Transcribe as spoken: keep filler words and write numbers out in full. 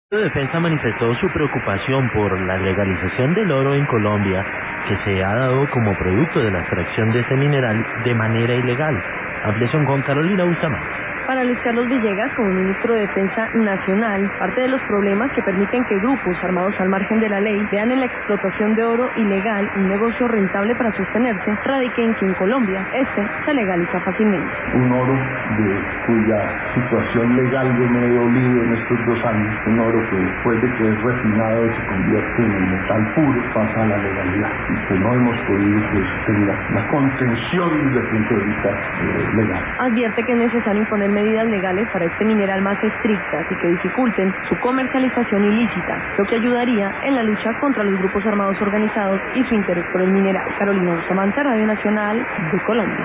La Defensa manifestó su preocupación por la legalización del oro en Colombia, que se ha dado como producto de la extracción de este mineral de manera ilegal. Ampliación con Carolina Bustamante. Para Luis Carlos Villegas, como ministro de Defensa Nacional, parte de los problemas que permiten que grupos armados al margen de la ley vean en la explotación de oro ilegal un negocio rentable para sostenerse, radica en que en Colombia este se legaliza fácilmente. Un oro de cuya situación legal yo me he dolido en estos dos años, un oro que después de que es refinado y se convierte en metal puro, pasa a la legalidad y que no hemos podido que eso tenga la contención desde el punto de vista eh, legal. Advierte que es necesario imponer medidas legales para este mineral más estrictas y que dificulten su comercialización ilícita, lo que ayudaría en la lucha contra los grupos armados organizados y su interés por el mineral. Carolina Bustamante, Radio Nacional de Colombia.